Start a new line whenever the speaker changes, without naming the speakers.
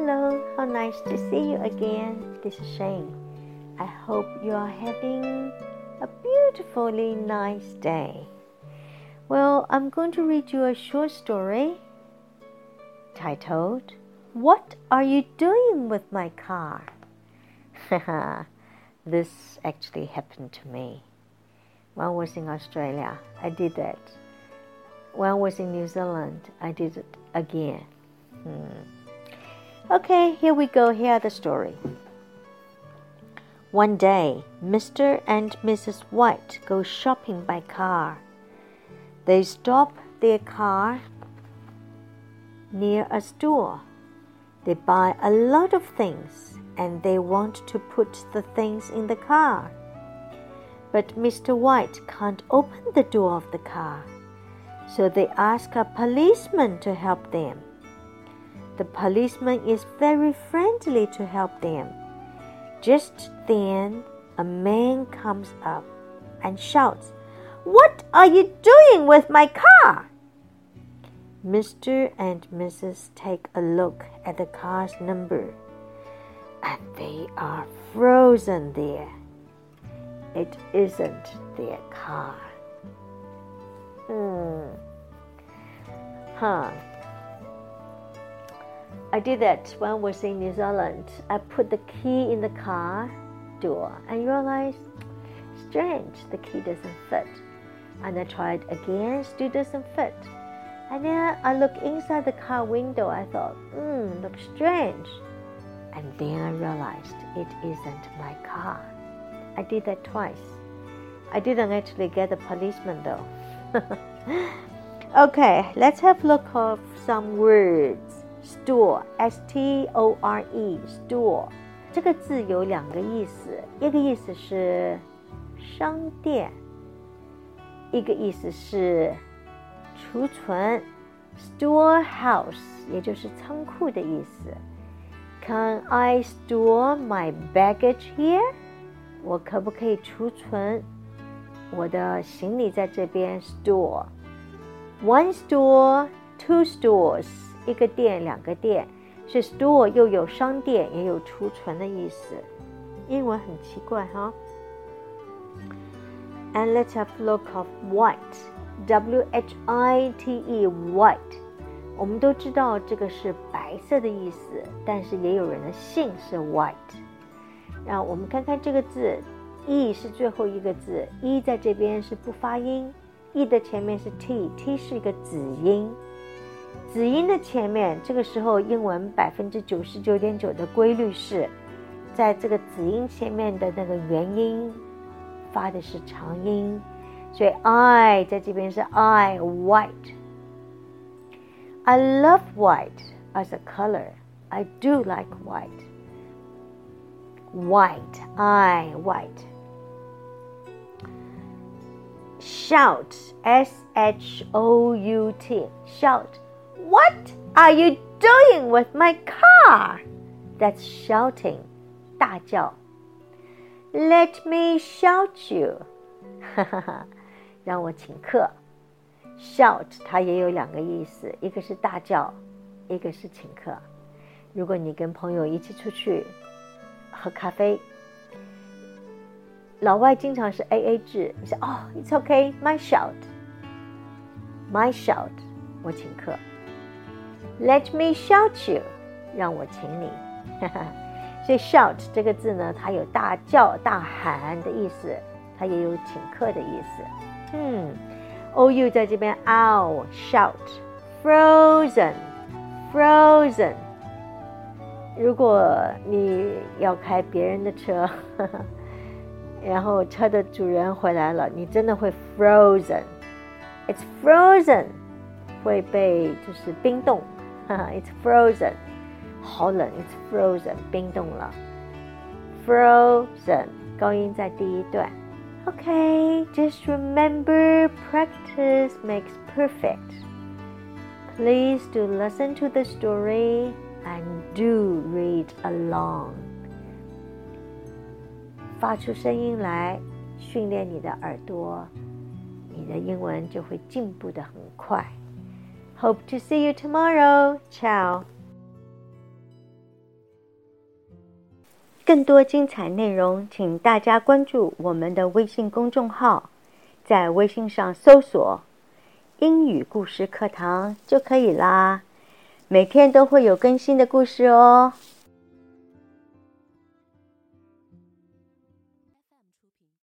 Hello, how nice to see you again. This is Shane. I hope you are having a beautifully nice day. Well, I'm going to read you a short story titled, What Are You Doing with My Car? This actually happened to me. When I was in Australia, I did that. When I was in New Zealand, I did it again. Okay, here we go. Here are the story. One day, Mr. and Mrs. White go shopping by car. They stop their car near a store. They buy a lot of things and they want to put the things in the car. But Mr. White can't open the door of the car, so they ask a policeman to help them. The policeman is very friendly to help them. Just then, a man comes up and shouts, "What are you doing with my car?" Mr. and Mrs. take a look at the car's number, and they are frozen there. It isn't their car. I did that when I was in New Zealand. I put the key in the car door and realized, strange, the key doesn't fit. And I tried again, still doesn't fit. And then I looked inside the car window. I thought, looks strange. And then I realized it isn't my car. I did that twice. I didn't actually get the policeman though. Okay, let's have a look at some words. Store, S-T-O-R-E, store. 这个字有两个意思，一个意思是商店，一个意思是储存 ，storehouse 也就是仓库的意思。Can I store my baggage here？ 我可不可以储存我的行李在这边 store？ One store, two stores， 一个店，两个店，是 store 又有商店也有储存的意思。英文很奇怪哈。And let's have a look of white, W-H-I-T-E, white。我们都知道这个是白色的意思，但是也有人的姓是 white。让我们看看这个字 E 是最后一个字 E 在这边是不发音 E 的前面是 T 是一个子音，子音的前面这个时候英文 99.9% 的规律是在这个子音前面的那个元音发的是长音，所以 I 在这边是 I white。 I love white as a color. I do like white. I white. Shout, S-H-O-U-T, shout. What are you doing with my car? That's shouting, 大叫。Let me shout you. 让我请客。Shout 它也有两个意思，一个是大叫，一个是请客。如果你跟朋友一起出去喝咖啡，老外经常是 AA 制，你说it's okay, my shout, 我请客。Let me shout you, 让我请你。所以 shout 这个字呢，它有大叫大喊的意思，它也有请客的意思。OU 在这边 ow shout frozen。 如果你要开别人的车然后车的主人回来了，你真的会 frozen。 It's frozen 会被就是冰冻It's frozen 好冷 It's frozen 冰冻了 Frozen 高音在第一段。Okay, just remember practice makes perfect. Please do listen to the story and do read along. 发出声音来，训练你的耳朵，你的英文就会进步得很快。Hope to see you tomorrow. Ciao. 更多精彩内容，请大家关注我们的微信公众号，在微信上搜索英语故事课堂就可以啦。每天都会有更新的故事哦。